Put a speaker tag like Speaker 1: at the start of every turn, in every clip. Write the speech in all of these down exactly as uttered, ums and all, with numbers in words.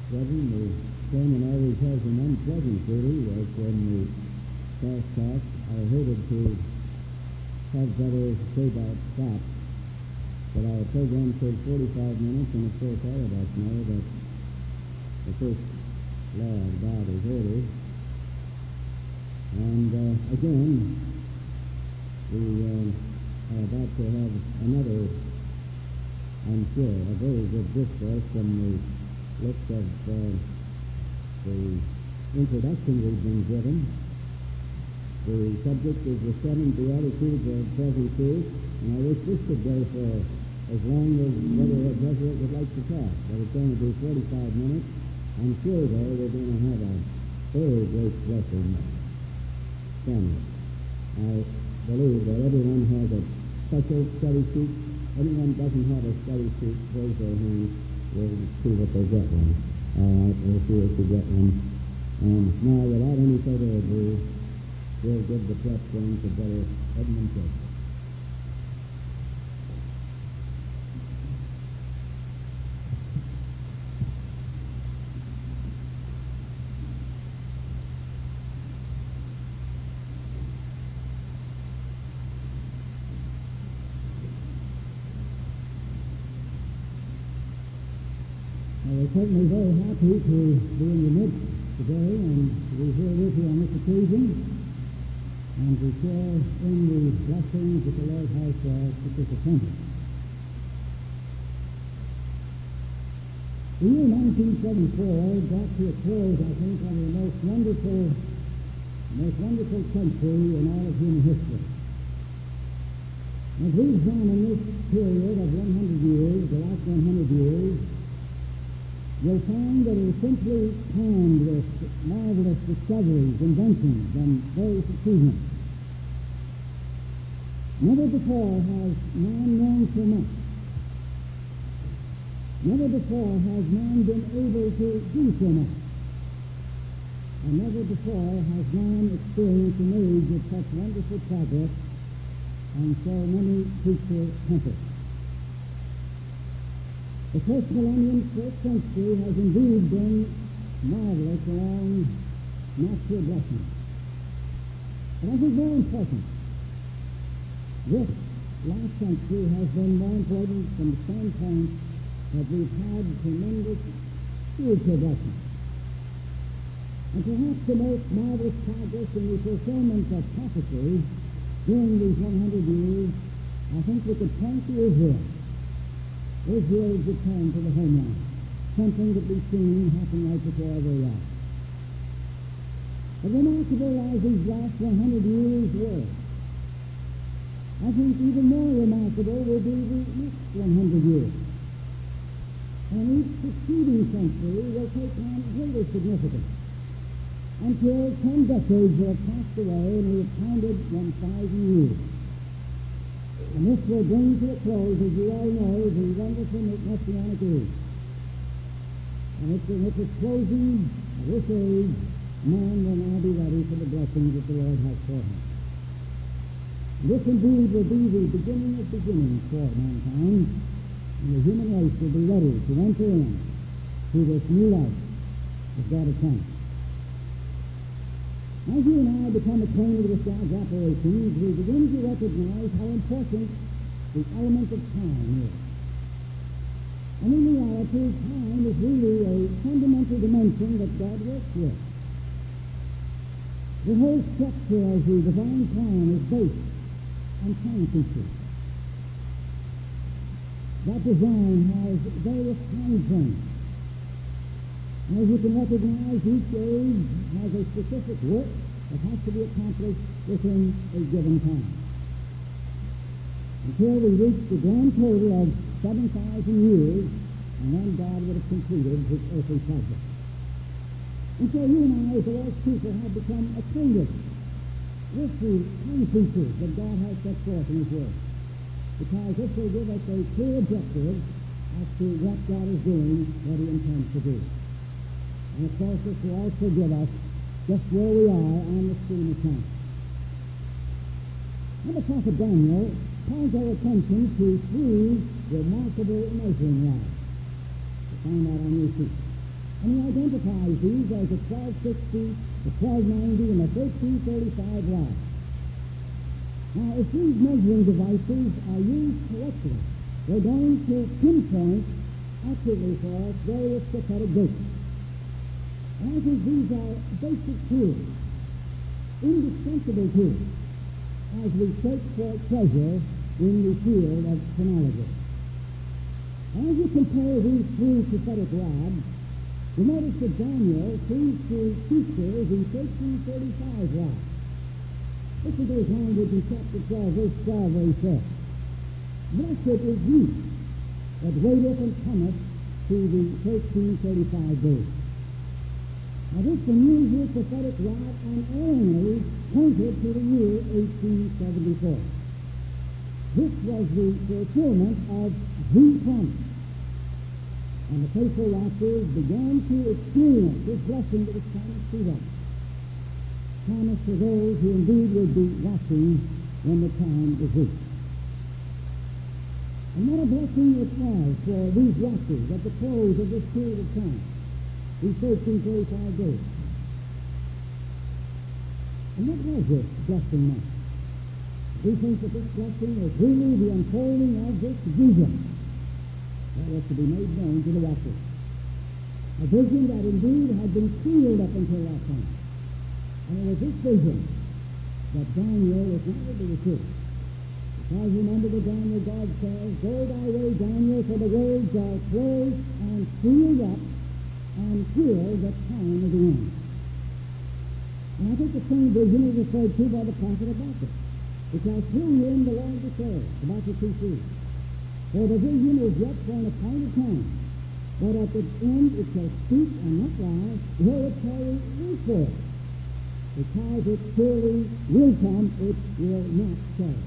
Speaker 1: Brethren, the sermon always has an unpleasant duty, as when the fast talk I hated to have Brother Sabot stop. But our program said forty-five minutes, and of course all of us know that the first law of God is order. And uh, again, we uh, are about to have another, I'm sure, a very good discourse from the looks of uh, the introduction we've been given. The subject is the seven beatitudes of present truth, and I wish this could go for as long as Brother Jesuit would like to talk, but it's going to be forty-five minutes. I'm sure, though, we're going to have a very great blessing from it. I believe that everyone has a special study sheet. Anyone doesn't have a study sheet, raise their hand. We'll see what they get one. All right, we'll see if you get one. And now, without any further ado, we'll give the platform to Brother Edmund Joseph. We're certainly very happy to be in the midst today and to be here with you on this occasion and to share in the blessings that the Lord has for us at this assembly. The year nineteen seventy-four brought to a close, I think, one of the most wonderful, most wonderful century in all of human history. As we examine this period of one hundred years, the last one hundred years, you'll find that it is simply crammed with marvelous discoveries, inventions, and various achievements. Never before has man known so much. Never before has man been able to do so much. And never before has man experienced an age of such wonderful progress and so many future comforts. The first millennium, first century, has indeed been marvelous along natural blessings. But I think more important, this last century has been more important from the standpoint that we've had tremendous spiritual blessings. And perhaps the most marvelous progress in the fulfillment of prophecy during these one hundred years, I think we could point to Israel. Israel's return to the homeland, something that we've seen happen right before our very eyes. But remarkable as these last one hundred years were, I think even more remarkable will be the next one hundred years. And each succeeding century will take on greater significance until ten decades will have passed away and we have counted one thousand years. And this will bring to a close, as you all know, the wonderful Messianic age. And it's in its closing of this age, man will now be ready for the blessings that the Lord has for him. And this indeed will be the beginning of beginnings for mankind, and the human race will be ready to enter in to this new life that God has promised. As you and I become acquainted with God's operations, we begin to recognize how important the element of time is. And in reality, time is really a fundamental dimension that God works with. The whole structure of the divine plan is based on time features. That design has various time frames. As you can recognize, each age has a specific work that has to be accomplished within a given time. Until we reach the grand total of seven thousand years, and then God would have completed his earthly project. And so you and I, as the Lord's people, have become acquainted with the time features that God has set forth in his word, because this will give us a clear objective as to what God is doing, what he intends to do. And of course, this will also give us just where we are on the stream of time. Now, the prophet Daniel calls our attention to three remarkable measuring rods. You find that on your sheet. And he identifies these as the twelve sixty, the twelve ninety, and the thirteen thirty-five rod. Now, if these measuring devices are used correctly, they're going to pinpoint accurately for us various prophetic dates. And I think these are basic tools, indispensable tools, as we search for treasure in the field of chronology. As you compare these three prophetic rods, you notice that Daniel seems to feature the thirteen thirty-five rod. Listen to his language in chapter twelve, verse twelve, where he says, "Blessed is he that waiteth and cometh to the thirteen thirty-five days." Now this unusual prophetic rod unerringly pointed to the year eighteen seventy-four. This was the fulfillment of the promise. And the faithful watchers began to experience this blessing that was promised to them. Promised to those who indeed would be watching when the time is reached. And what a blessing it was for these watchers at the close of this period of time, these thirteen thirty-five days. And what was this blessing now? We think that this blessing is really the unfolding of this vision that was to be made known to the watchers. A vision that indeed had been sealed up until that time. And it was this vision that Daniel was not able to see. Because remember the Daniel, God says, "Go thy way, Daniel, for the words are closed and sealed up until the time of the end." And I think the same vision is referred to by the prophet Habakkuk. Because through him the Lord declares about the two seals. For the vision is yet for an appointed time, but at the end it shall speak and not lie, though it tarry equal. Because it surely will come, it will not tarry.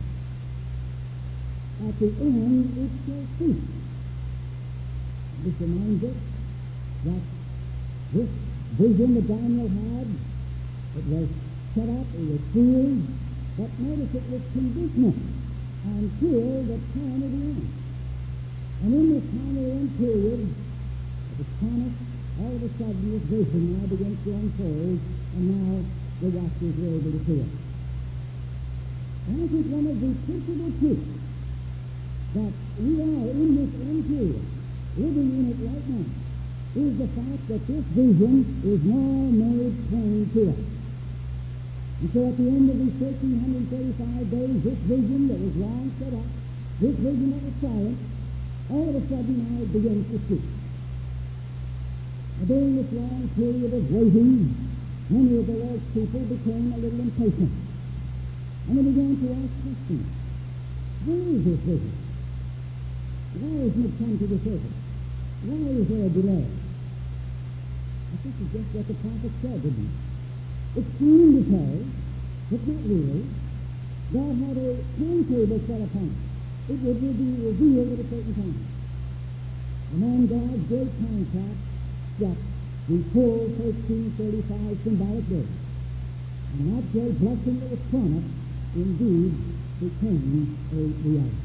Speaker 1: At the end it shall speak. This reminds us that this vision that Daniel had, it was set up, it was sealed, but notice it was conditional until the time of the end. And in this time of the end period, it was promised, all of a sudden this vision now begins to unfold, and now the watchers were able to see it. And I think one of the principal truths that we are in this end period, living in it right now, is the fact that this vision is now made plain to us. And so at the end of these thirteen thirty-five days, this vision that was long set up, this vision that was silent, all of a sudden now it begins to speak. And during this long period of waiting, many of the Lord's people became a little impatient. And they began to ask questions. Where is this vision? Why hasn't it come to the surface? Why is there a delay? I think it's just what the prophet said, didn't it? It seemed to say, but not really. God had a timetable set upon it. It would be revealed at a certain time. And then God's great contract struck the full thirteen thirty-five symbolic day. And that great blessing that was promised indeed became a reality.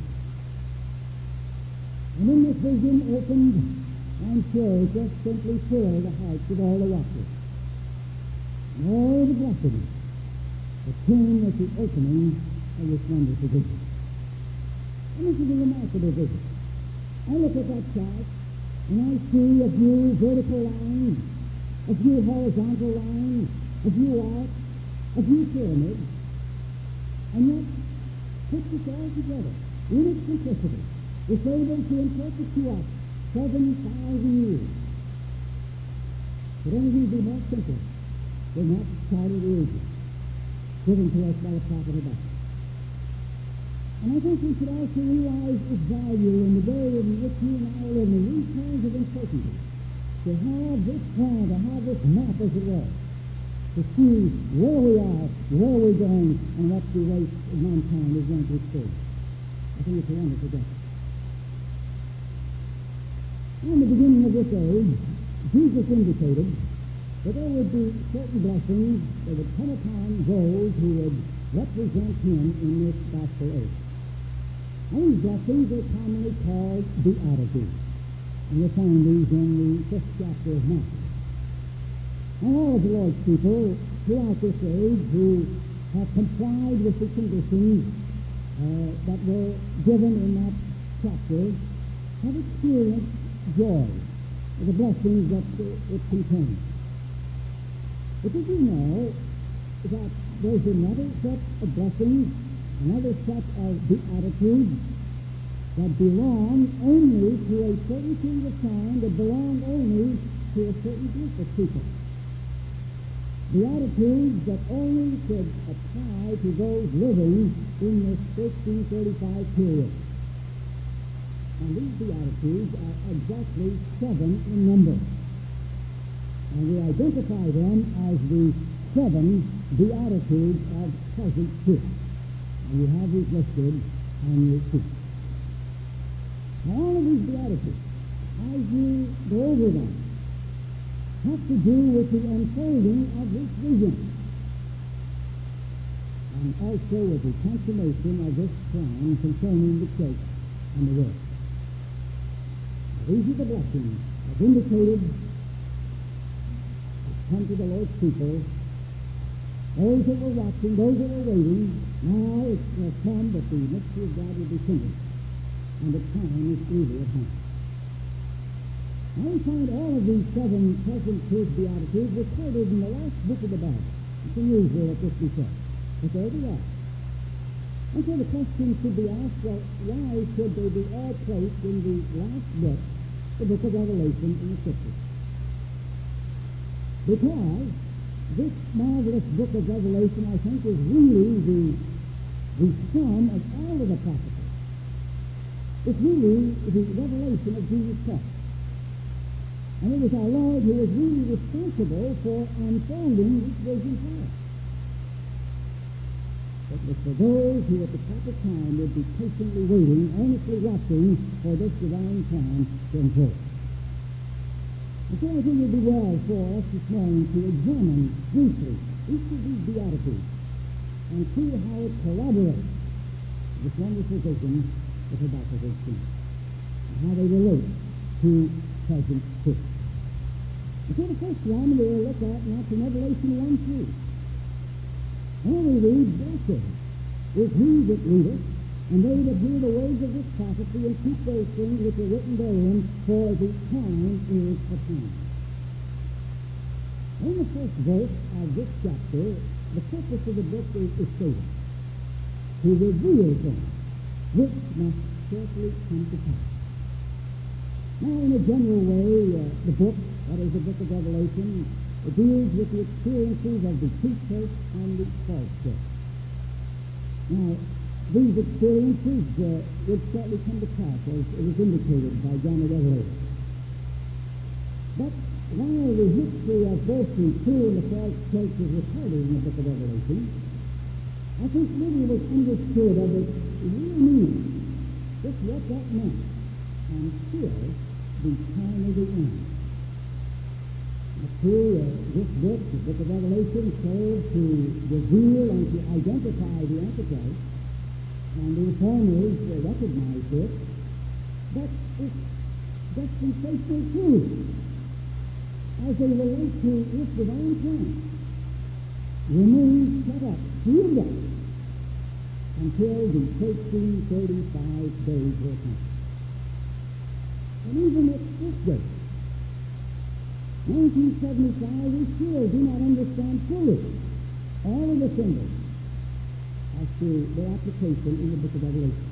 Speaker 1: And in this vision opened and showed just simply filled the hearts of all the watchers. And all the blessings that came at the opening of this wonderful vision. And this is a remarkable vision. I look at that chart, and I see a few vertical lines, a few horizontal lines, a few arcs, a few pyramids, and yet, put this all together, in its simplicity, it's able to interpret to us seven thousand years. Could anything be more simple than that chart of the ages given to us by the prophet Habakkuk? And I think we should also realize its value in the day in which we now live in these times of uncertainty, to have this plan, to have this map, as it were, to see where we are, where we're going, and what the race of mankind is going to experience. I think it's a wonderful day. In the beginning of this age, Jesus indicated that there would be certain blessings that would come upon those who would represent Him in this gospel age. And these blessings are commonly called beatitudes. And you'll find these in the fifth chapter of Matthew. And all of the Lord's people throughout this age who have complied with the conditions uh, that were given in that chapter have experienced joy, the blessings that uh, it contains. But did you know that there's another set of blessings, another set of beatitudes that belong only to a certain period of time, that belong only to a certain group of people? Beatitudes that only could apply to those living in this thirteen thirty-five period. And these Beatitudes are exactly seven in number. And we identify them as the seven Beatitudes of present truth. And you have these listed on your sheet. Now, all of these Beatitudes, as you go over them, have to do with the unfolding of this vision, and also with the consummation of this plan concerning the church and the world. Now, these are the blessings that indicated come to the Lord's people, those that were watching, those that were waiting. Now it has come that the mystery of God will be finished, and the time is really at hand. Now we find all of these seven present truth beatitudes recorded in the last book of the Bible. It's unusual that this be said, but there they are. And so the question should be asked, well, why should they be all placed in the last book, the book of Revelation in the Scriptures? Because this marvelous book of Revelation, I think, is really the, the sum of all of the prophecies. It's really the revelation of Jesus Christ. And it is our Lord who is really responsible for unfolding this vision for us. It was for those who at the proper time would be patiently waiting, earnestly watching for this divine plan to unfold. And so I think it would be well for us this morning to examine briefly each of these beatitudes and see how it corroborates this wonderful vision of Habakkuk eighteen, and how they relate to present truth. And so the first one we'll look at now from Revelation one three. And we read, "Blessed is he that readeth, and they that hear the words of this prophecy, and keep those things which are written therein, for the time is at hand." In the first verse of this chapter, the purpose of the book is, is stated: to reveal things which must shortly come to pass. Now, in a general way, uh, the book, that is the book of Revelation, it deals with the experiences of the true church and the false church. Now, these experiences uh, would shortly come to pass, as it was indicated by John the Revelator. But while the history of both the true and the false church is recorded in the book of Revelation, I think maybe it was understood of its real meaning, just what that meant, until the time of the end. Now, true, uh, this book, the book of Revelation, serves to reveal and to identify the Antichrist, and the reformers uh, recognize this, but it's dispensational truth as they relate to this divine plan remains set up, sealed up, until the thirteen thirty-five days will come. And even at this date, nineteen seventy-five, we still do not understand fully all of the symbols as to their application in the book of Revelation.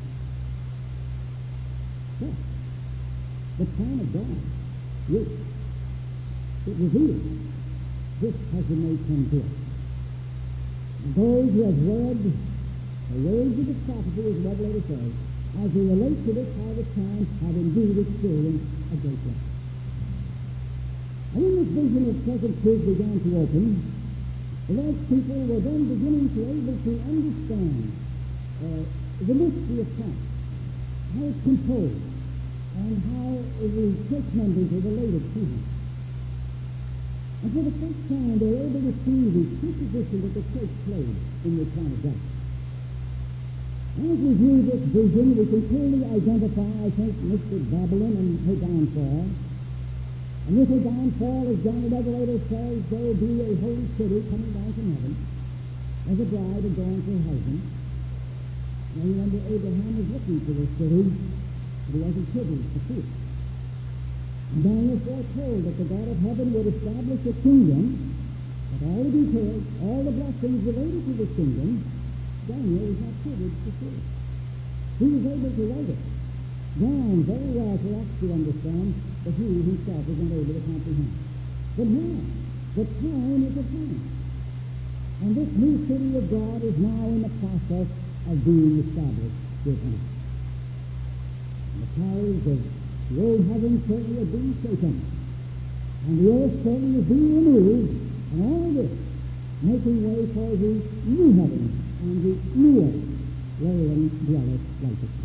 Speaker 1: But the plan of God, yes, it reveals this has been made come to us. And those who have read the words of the prophecy, as the Revelator says, as they relate to this harvest time, have indeed experienced a great blessing. And when this vision of present truth began to open, the Lord's people were then beginning to able to understand uh, the mystery of Christ, how it's composed, and how the church members are related to him. And for the first time, they were able to see the true position that the church played in the plan of God. And as we view this vision, we can clearly identify, I think, Mister Babylon and her downfall, And with her downfall, as John the Revelator says, there will be a holy city coming down from heaven as a bride adorned for her husband. Now remember, Abraham was looking for this city, but he wasn't privileged to see it. And Daniel foretold that the God of heaven would establish a kingdom, but all the details, all the blessings related to this kingdom, Daniel was not privileged to see it. He was able to write it down very well for us to understand, but he himself was unable to comprehend. But now, the time is at hand. And this new city of God is now in the process of being established here on earth. And the powers of the old heaven certainly are being shaken, and the earth certainly is being removed, and all this making way for the new heaven and the new earth wherein dwelleth righteousness.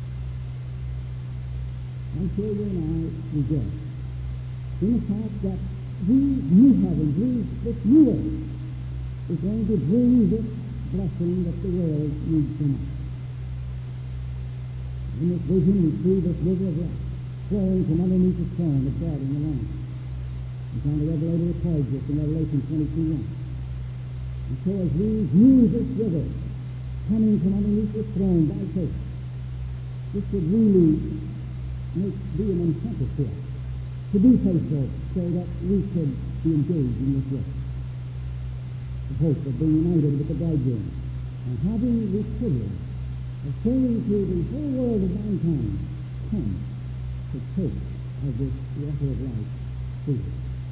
Speaker 1: I'm sure you and I rejoice in the fact that these new heavens, these, this new earth, is going to bring this blessing that the world needs so much. In this vision, we see this river of life flowing from underneath the throne of God in the land. And John the Revelator records this in Revelation twenty-two one. And so as we view this river coming from underneath the throne by faith, this would really make be an incentive to us to be faithful so that we could be engaged in this work. The hope of being united with the bridegroom and having the privilege of saying to the whole world of mankind, come to take of this water of life freely.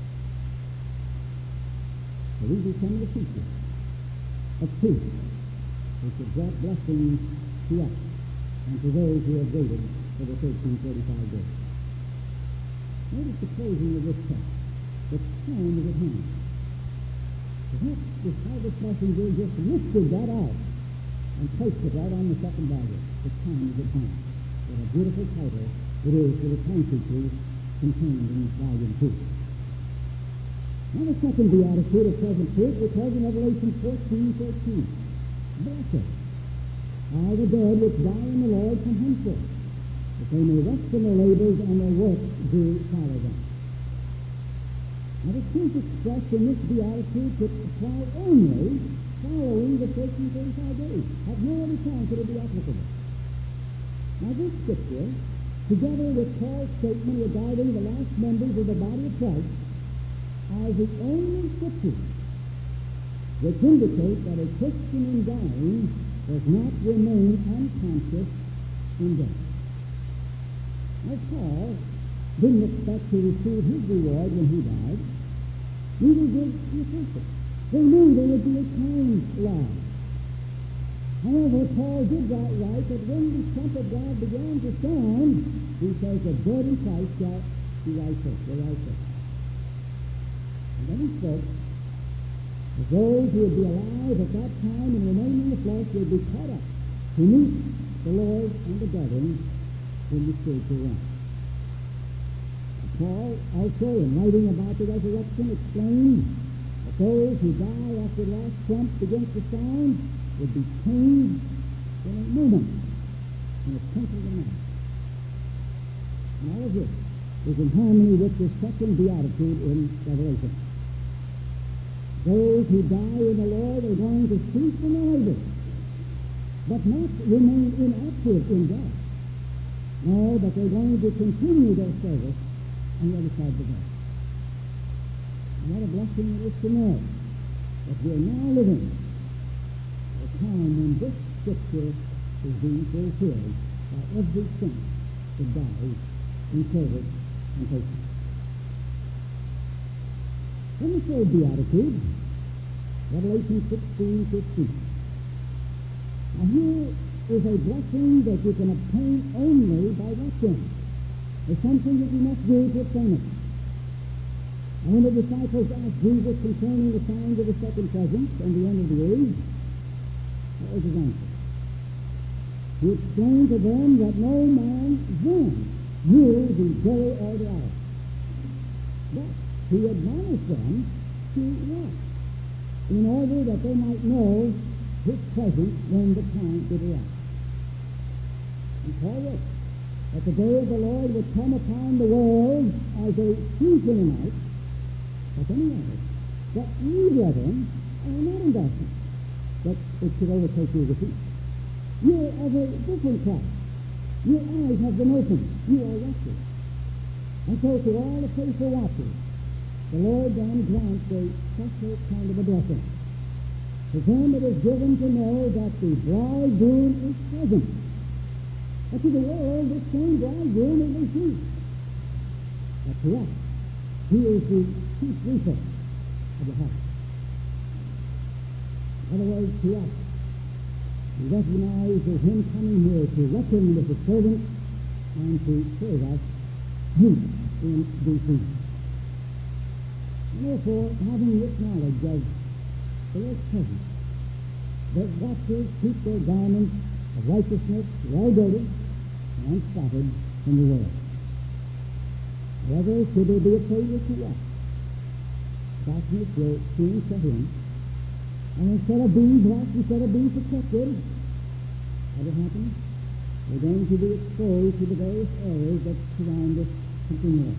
Speaker 1: So these are some of the features of truth which have brought blessings to us and to those who have waited for the thirteen forty-five days. Notice the closing of this text. The time is at hand. Perhaps the harvest messenger just lifted that out and placed it right on the second volume. The time is at hand. What a beautiful title it is for the passages contained in volume two. Now the second beatitude of present truth is held in Revelation fourteen fourteen. Blessed are the dead which die in the Lord from henceforth, that they may rest from their labors and their works do follow them. Now the truth expressed in this beatitude could apply only following the thirteen thirty-five days. At no other time could it be applicable. Now this scripture, together with Paul's statement regarding the last members of the body of Christ, are the only scriptures which indicate that a Christian in dying does not remain unconscious in death. Now Paul didn't expect to receive his reward when he died. Neither did the apostles. They knew there would be a time lag. However, Paul did that right that when the trumpet of God began to sound, he says, the dead in Christ shall be rise first. They rise first. And then he spoke that those who would be alive at that time and remain in the flesh would be caught up to meet the Lord and the brethren in the spiritual realm. Paul also, in writing about the resurrection, explained that those who die after the last trump begins to sound would be changed in a moment, in a twinkling of an eye. And all of this is in harmony with the second beatitude in Revelation. Those who die in the Lord are going to cease from their labor, but not remain inactive in death. No, but they're going to continue their service on the other side of the veil. And what a blessing it is to know that we are now living at a time when this scripture is being fulfilled by every saint that dies in service and patience. Then the third beatitude, Revelation sixteen fifteen. Now here is a blessing that you can obtain only by watching. It's something that you must do to obtain it. And when the disciples asked Jesus concerning the signs of the second presence and the end of the age, what was his answer? He explained to them that no man then knew the day or the hour. But he admonished them to watch, in order that they might know his presence when the time did arrive. And Paul wrote, that the day of the Lord would come upon the world as a thief in the night, but anyway, that you, brethren, are not in darkness, that it should overtake you as a thief. You're of a different class. Your eyes have been opened. You are watchers. And so to all the faithful watchers, the Lord then grants a special kind of a blessing. To them it is given to know that the bridegroom is present. But to the world, this same bridegroom is a thief. But to us, he is the chief reaper of the house. In other words, to us, we recognize as him coming here to reckon with the servant and to serve us meat in due season. And therefore, having this knowledge of the Lord's presence, that watchers keep their garments of righteousness well girded and unspotted from the world. However, should there be a failure to watch, darkness will soon set in, and instead of being blessed, instead of being protected, what will happen? We're going to be exposed to the various errors that surround us continually.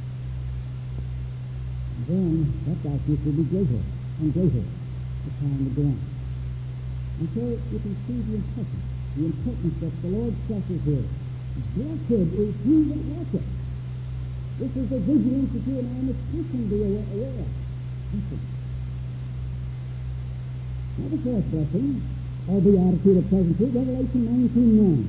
Speaker 1: And then that darkness will be greater and greater as time will go on. And so you can see the importance, the importance that the Lord stresses here. Blessed is he that watcheth. This is the vigilance that you and I must constantly be aware of. Listen. Now the fourth blessing, or the attitude of presently, Revelation nineteen nine.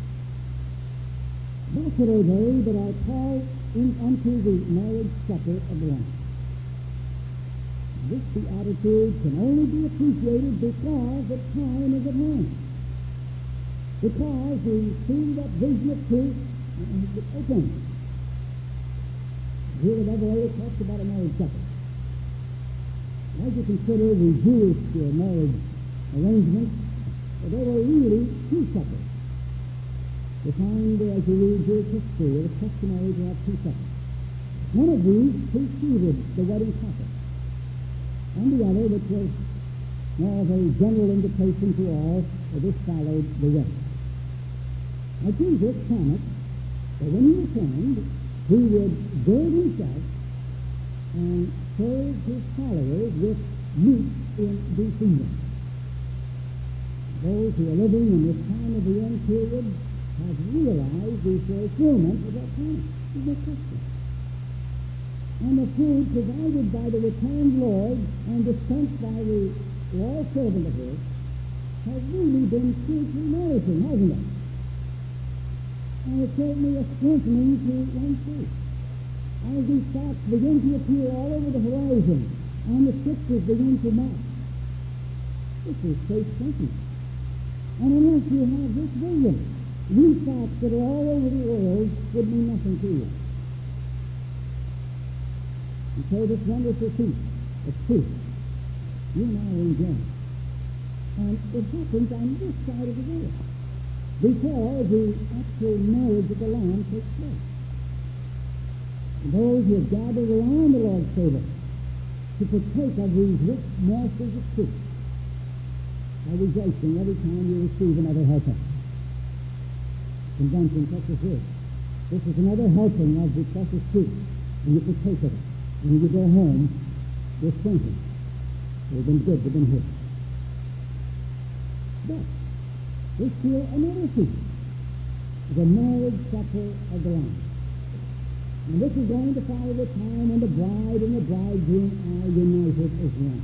Speaker 1: Blessed are they that are called in unto the marriage supper of the Lamb. This beatitude can only be appreciated because the time is at hand. Because we see that vision of truth has been opened. Here the Revelator talks about a marriage supper. As you consider the Jewish uh, marriage arrangements, well, there were really two suppers. You find uh, as you read Jewish history, it was customary to have two suppers. One of these preceded the wedding supper, and the other, which was more of a general invitation to all, uh, this followed the wedding. Now Jesus promised that when he returned, he would gird himself and serve his followers with meat in due season. Those who are living in this time of the end period have realized the fulfillment of that promise. There's no question. And the food provided by the returned Lord and dispensed by the loyal servant of his has really been spiritually nourishing, hasn't it? And it's certainly a strengthening to one's faith. As these facts begin to appear all over the horizon and the scriptures begin to mark, this is faith strengthening. And unless you have this vision, these facts that are all over the world would mean nothing to you. And so this wonderful peace of truth, you and I are enjoying. And it happens on this side of the world before the actual marriage of the Lamb takes place. And those who have gathered around the Lord's table to partake of these rich morsels of truth are rejoicing every time you receive another helping. Convention such as this. This is another helping of the precious truth, and you partake of it. And when you go home, you're thinking, they've been good, they've been hit. But there's still another feast, the marriage supper of the Lamb. And this is going to follow the time when the bride and the bridegroom are united as one.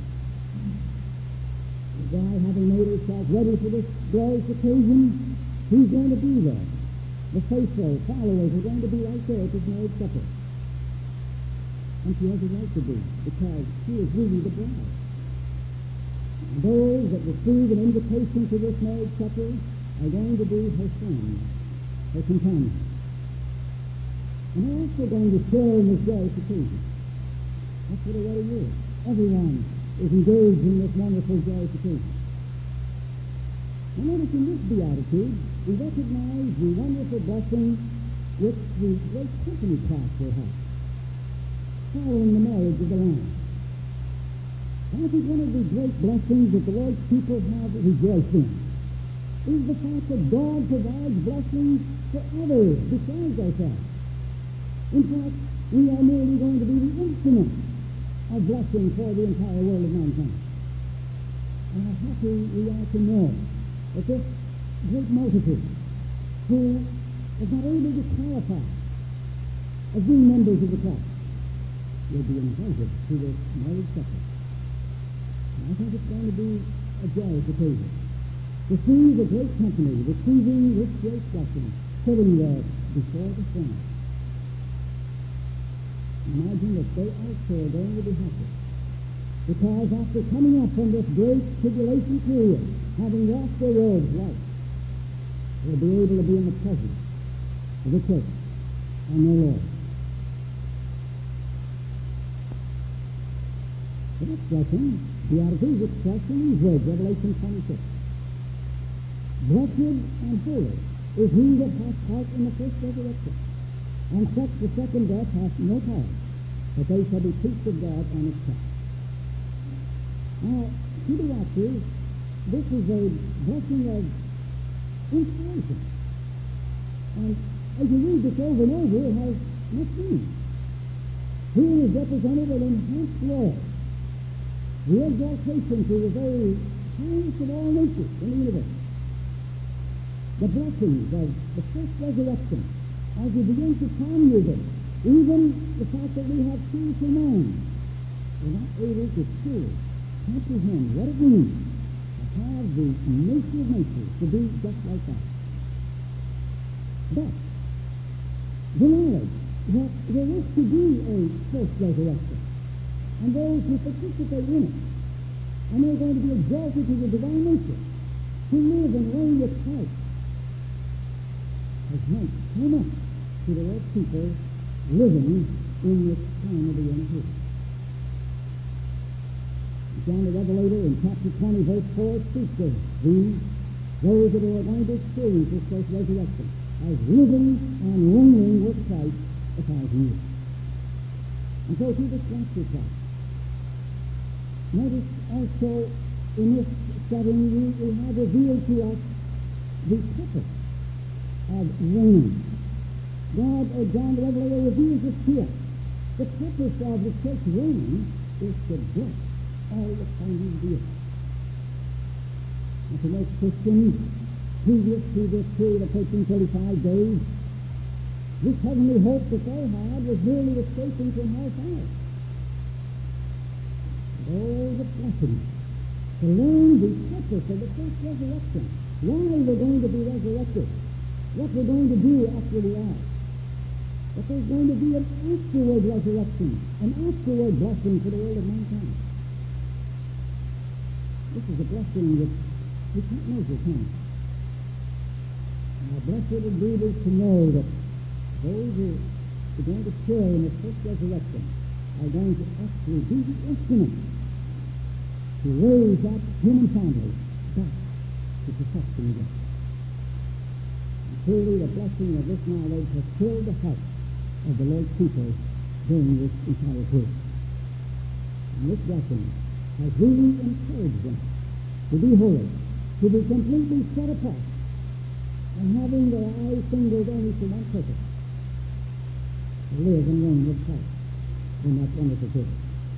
Speaker 1: The bride, having made herself ready for this glorious occasion, who's going to be there? The faithful followers are going to be right there at this marriage supper. And she has a right to be, because she is really the bride. And those that receive an invitation to this marriage supper are going to be her friends, her companions. And they're also going to share in this joyous occasion. That's what a wedding is. Everyone is engaged in this wonderful joyous occasion. And notice in this beatitude, we recognize the wonderful blessing which the great company class will have, following the marriage of the Lamb. And I think one of the great blessings that the Lord's people have rejoiced in is the fact that God provides blessings for others besides ourselves. In fact, we are merely going to be the instrument of blessing for the entire world of mankind. And how happy we are to know that this great multitude, who is not able to qualify as being members of the class, will be invited to this marriage supper. And I think it's going to be a joyous occasion to see the great company receiving this great blessing, sitting there before the throne. Imagine that they also are going to be happy, because after coming up from this great tribulation period, having lost their robes light, they'll be able to be in the presence of the church and their Lord. The next blessing, the Beatitudes expressed in these words, Revelation twenty-six. Blessed and holy is he that hath part in the first resurrection, and such the second death hath no power, but they shall be priests of God and his Christ. Now, to the watchers, this is a blessing of inspiration. And as you read this over and over, it has much meaning. Here is represented an enhanced glory, the exaltation to the very highest of all natures in the universe. The blessings of the first resurrection, as you begin to ponder this, even the fact that we have spiritual minds, we're not able to truly comprehend what it means to have the nature of nature to be just like that. But the knowledge that there is to be a first resurrection, and those who participate in it, and they're going to be exalted to the divine nature, to live and reign with Christ, has meant so much to the Lord's people living in this time of the end of history. John the Revelator in chapter twenty, verse four, speaks of these, those that are going to experience this first resurrection, as living and reigning with Christ a thousand years. And so to this rapture class, notice also in this setting we, we have revealed to us the purpose of reigning. God, or John the Revelator, reveals this to us. The purpose of the church reigning is to bless all the families of the earth. And to most Christians, previous to this period approaching thirty-five days, this heavenly hope that they had was merely escaping from hellfire. But all the blessings to learn the purpose of the first resurrection, why we're going to be resurrected, what we're going to do after we are. But there's going to be an afterward resurrection, an afterward blessing for the world of mankind. This is a blessing that we can't measure, can we? Now, blessed indeed is to know that those who are going to share in the first resurrection are going to actually be the instrument to raise that human family back to perfection again. And truly, the blessing of this knowledge has filled the heart of the Lord's people during this entire period. And this blessing has really encouraged them to be holy, to be completely set apart, and having their eyes singled only for one purpose, to live and reign with Christ in that wonderful period.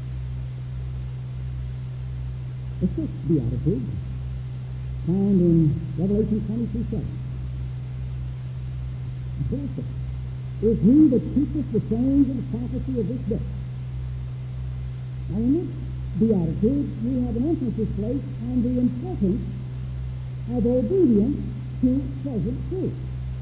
Speaker 1: The sixth beatitude, found in Revelation twenty-two seven. Blessed is he that keepeth the sayings and prophecy of this book. Now in this beatitude, we have an emphasis placed on the importance of obedience to present truth.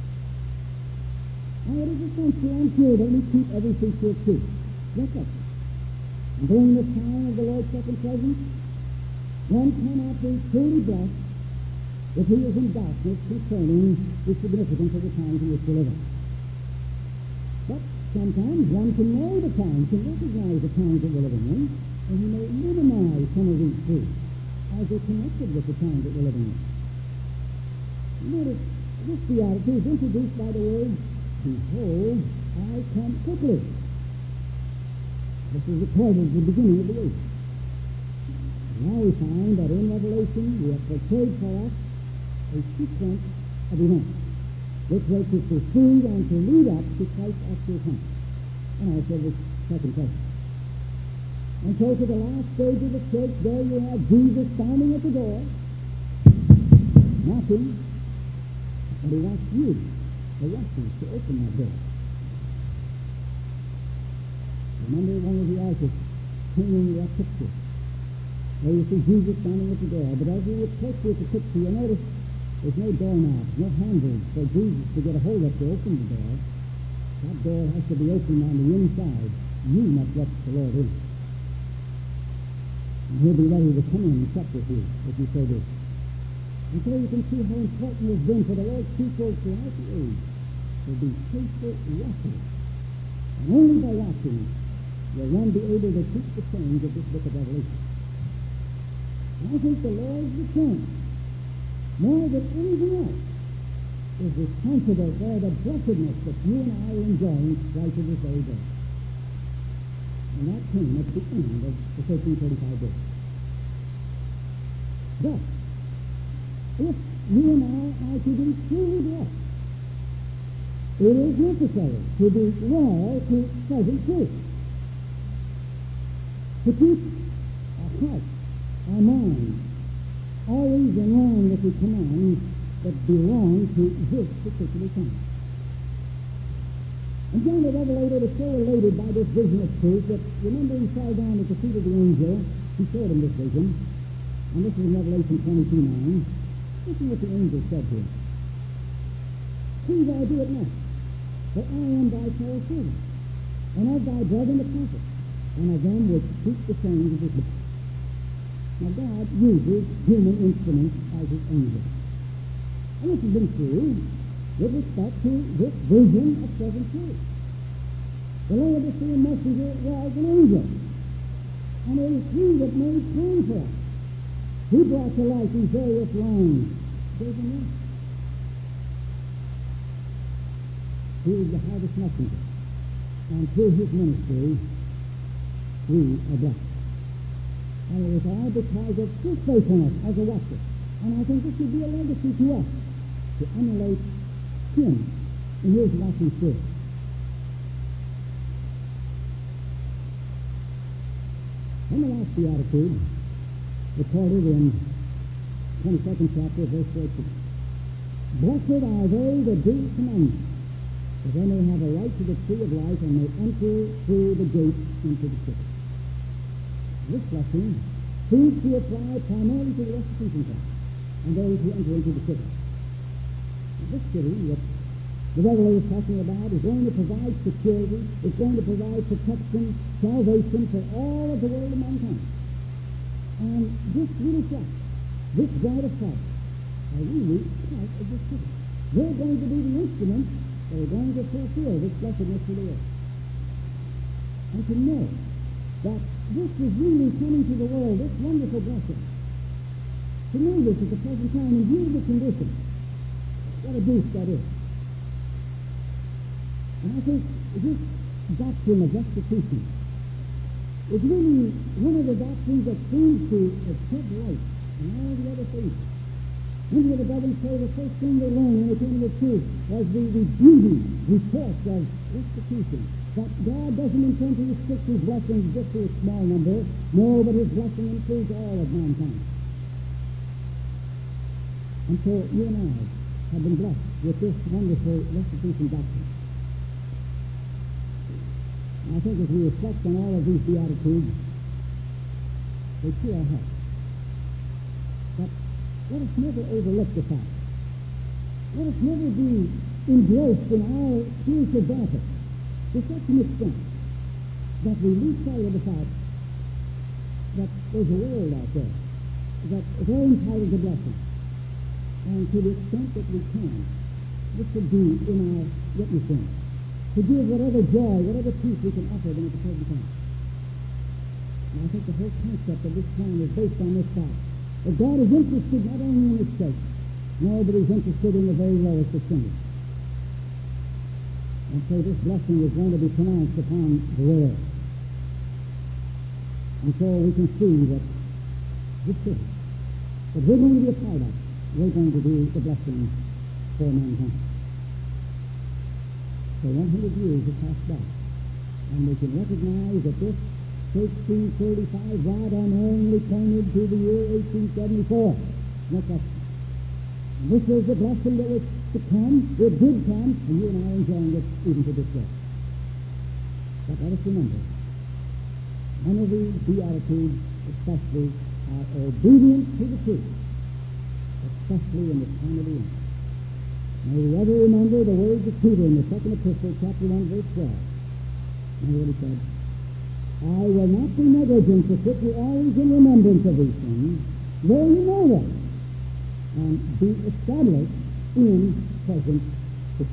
Speaker 1: Now it is essential, I'm sure, that we keep every feature of truth. Look at it. And during the time of the Lord's second presence, one cannot be truly blessed if he is in darkness concerning the significance of the times in which we live in. But sometimes one can know the times, can recognize the times that we're living in, and he may minimize some of these truths as they're connected with the times that we're living in. Notice, this beatitude is introduced by the words, Behold, I come quickly. This is recorded at the beginning of the age. Now we find that in Revelation we have portrayed for us a sequence of events which were to precede and to lead up to Christ's actual coming, and also the second coming. And so to the last stage of the church, there you have Jesus standing at the door, knocking, and he wants you, the Russians, to open that door. Remember one of the artists painting that picture, where you see Jesus standing at the door, but as you look closely at the picture, you notice there's no doorknob, no handle for Jesus to get a hold of to open the door. That door has to be opened on the inside. You must let the Lord in. And he'll be ready to come in and sup with you, if you so do. And so you can see how important it has been for the Lord's people throughout the age to be faithful watchers. And only by watching will one be able to teach the things of this book of Revelation. And I think the Lord's return, more than anything else, is responsible for the blessedness that you and I are enjoying right to this very day. And that came at the end of the thirteen forty-five days. Thus, if you and I are to be truly blessed, it is necessary to be loyal to present truth, to keep our heart, our mind, always in line with the commands that belong to this particular time. And John the Revelator was so elated by this vision of truth that, remember, he fell down at the feet of the angel. He showed him this vision. And this is in Revelation twenty-two nine. Listen what the angel said to him. See thou do it not, for I am thy fellow servant, and of thy brethren the prophets, and of them which speak the sayings of this book. Now God uses human instruments as his angels. And this has been true with respect to this vision of present truth. The Laodicean messenger was an angel, and it is he that made time for us. He brought to light these various lines. Gave them life. He is the harvest messenger, and through his ministry, we are blessed. And it is all because of his faithfulness as a watcher. And I think this should be a legacy to us, to emulate him in his watching spirit. In the last beatitude, recorded in twenty-second chapter, verse fourteen. Blessed are they that do commandments, that they may have a right to the tree of life and may enter through the gate into the city. This blessing seems to apply primarily to the restitution camp and those who enter into the city. Now, this city that the Revelator is talking about is going to provide security, is going to provide protection, salvation for all of the world of mankind. And this little flock, this bride of Christ, are really part of this city. They're going to be the instruments that are going to fulfill this blessedness for the earth. And to know that this is really coming to the world, this wonderful blessing, to know this at the present time and view the condition, what a boost that is. And I think this doctrine of restitution is really one of the doctrines that seems to shed light on all the other things. Many of the brothers say the first thing they learned when they came to the truth was the, the beauty, report of restitution. That God doesn't intend to restrict his blessings just to a small number. No, but his blessing includes all of mankind. And so you and I have been blessed with this wonderful restitution doctrine. I think as we reflect on all of these beatitudes, they cheer our hearts. But let us never overlook the fact. Let us never be engrossed in our spiritual benefit to such an extent that we lose sight of the fact that there's a world out there that they're entitled to blessing. And to the extent that we can, this should be in our witnessing, to give whatever joy, whatever peace we can offer them at the present time. And I think the whole concept of this plan is based on this fact, that God is interested not only in his church, no, but he's interested in the very lowest of sinners. And so this blessing is going to be pronounced upon the world. And so we can see that this city that we're going to be a part of we're going to do the blessing for mankind. So one hundred years have passed by, and we can recognize that this thirteen thirty-five right on only pointed to the year eighteen seventy-four. Look up. And this was the blessing that was to come. It did come, and you and I are enjoying it even to this day. But let us remember, one of the beatitudes especially are obedience to the truth, especially in the time of the end. May we ever remember the words of Peter in the second epistle, chapter one, verse twelve. And what he said, I will not be negligent to put you always in remembrance of these things, though you know them, and be established in present truth.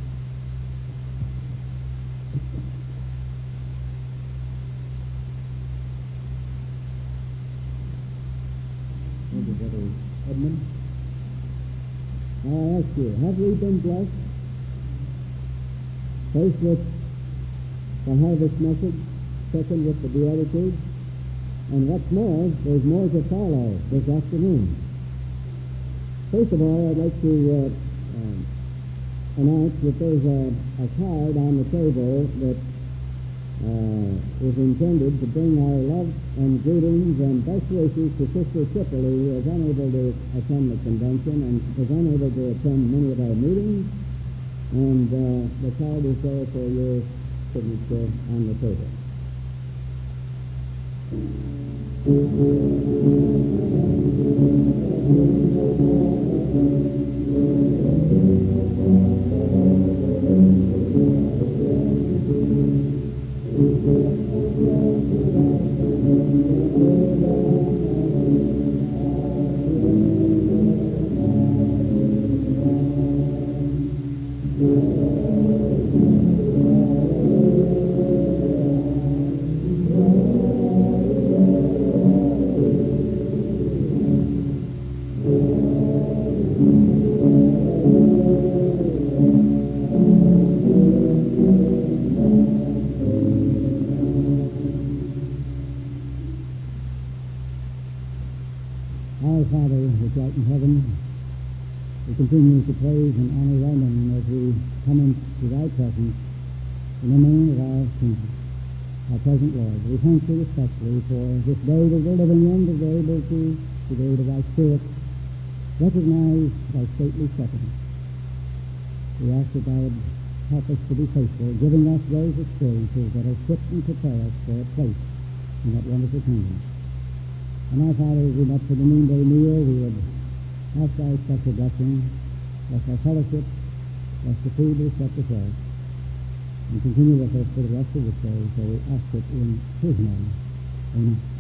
Speaker 1: Thank you, Brother Edmund. I ask you, have we been blessed? First with the harvest message, second with the Beatitudes, and what's more, there's more to follow this afternoon. First of all, I'd like to uh, uh, announce that there's a, a card on the table that uh, is intended to bring our love and greetings and best wishes to Sister Sipperly, who is unable to attend the convention and is unable to attend many of our meetings. And uh, the card is there for your signature on the table. Our Father, which art in heaven, we continue to praise and honor thy name as we come into thy presence in the name of our King, our present Lord. We thank thee especially for this day that we're living in, that we're able to, to the aid of thy Spirit, recognize thy stately stepping. We ask that thou would help us to be faithful, giving us those experiences that are fit and prepare us for a place in that wonderful kingdom. And now, Father, as we met for the noonday meal, we would ask thy special blessing, bless our fellowship, bless the food that is set before us, and continue with us for the rest of this day. So we ask it in his name. Amen.